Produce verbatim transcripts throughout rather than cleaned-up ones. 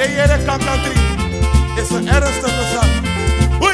yere kankantri is een ernstige zaak. Hoi!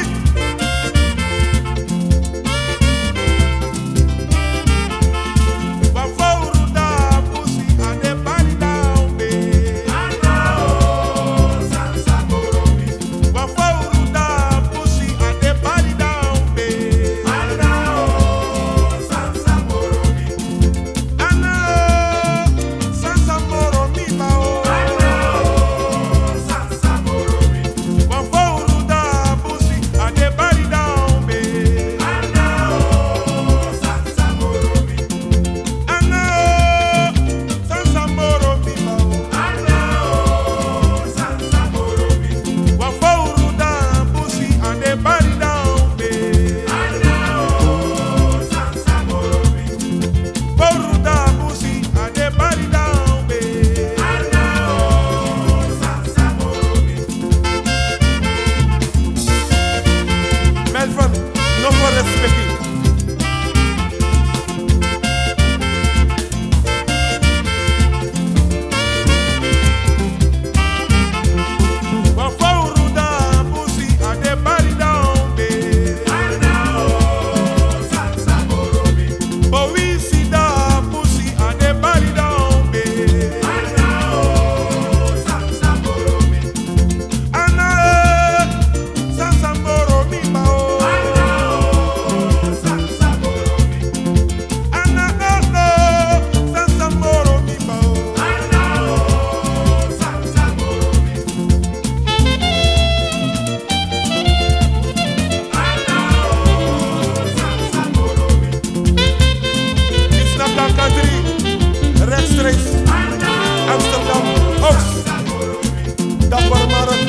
Amsterdam, Oost, Dapper Markt.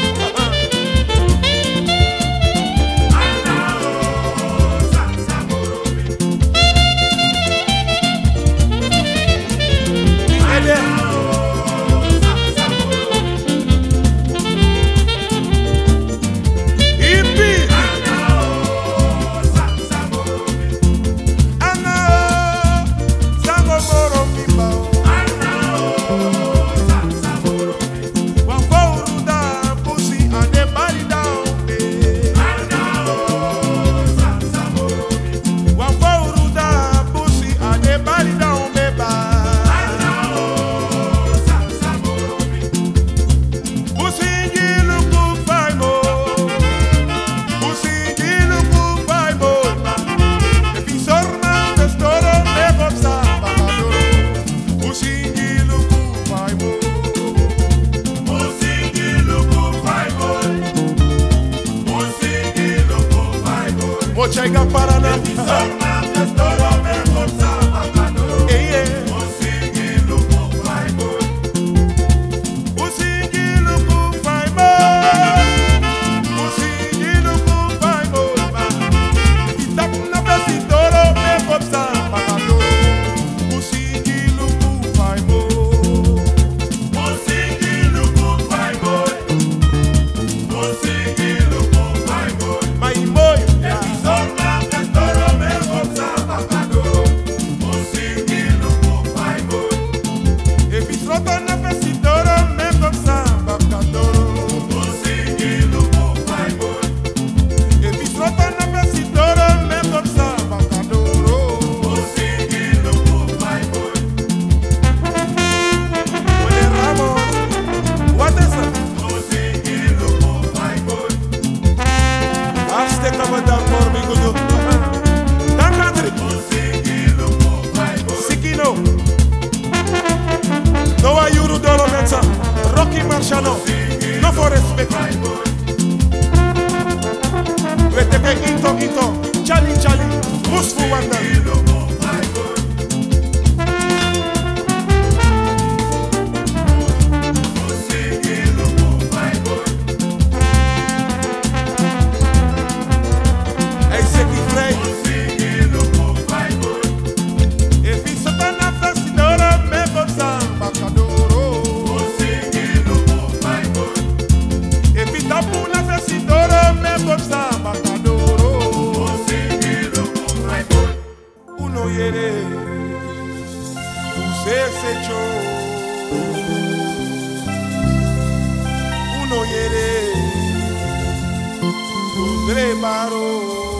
Mochaiga Paraná. Rocky Marciano, no for respect. Vete que into, into, chali, chali, musfu wanda. de baro.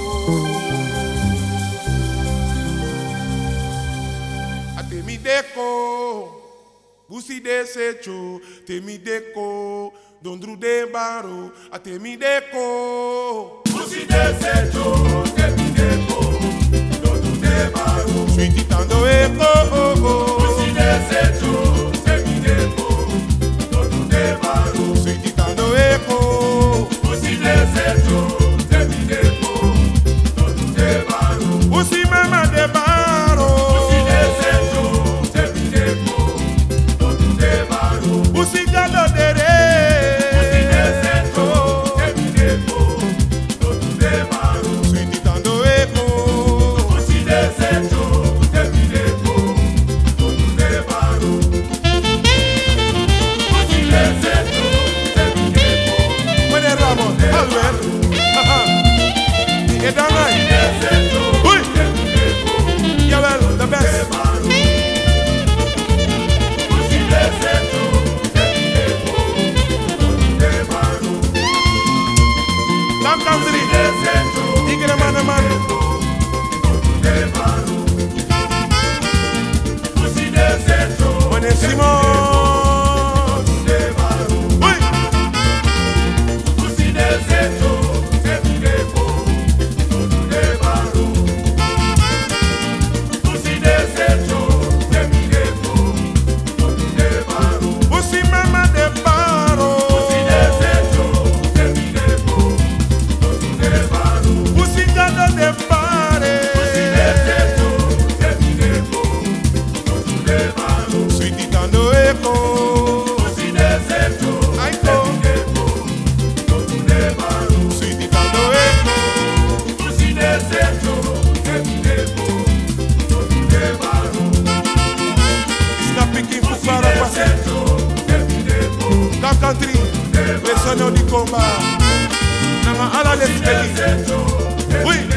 Ate mi deko, busi de secho, te mi deko, dondru de baro. Ate mi deko, busi de secho, te mi deko, dondru de baro. Sweetie tando eko, oh, oh. Busi de secho, te mi deko, dondru de baro. Sweetie tando eko, busi de secho, te mi deko, dondru de baro. busi mama de baro. Busi de secho, te mi deko, dondru de baro. Busi gado de re. Busi de secho, te mi deko, dondru de baro. Sweetie tando eko, Busi de secho, te mi deko, dondru de baro. Busi de secho, te mi deko, when they ramo, Albert. Haha. You done right. de secho, Uy. te mi deko, Yeah, well, the best. baro. Busi de secho, te mi deko, dondru de baro. Come country. De secho, Tigre man, man. de baro. Busi de secho, When they Simon. de baro. Uy. Busi de secho, te mi deko, dondru de baro. Busi de secho, te mi deko, dondru de baro. Busi mama de baro. Busi de secho, te mi deko, dondru de baro. Busi gado de bare. Busi de secho, te mi deko, dondru de baro. Sweetie tando eko. Busi de secho, Ay, te go. mi deko, dondru de baro. Sweetie tando eko. Busi de secho, te mi deko, dondru de baro. Snap picking for para passe. Secho, te mi deko, Come country. Les sono di combat. Nama ala les belly. secho, te Uy. mi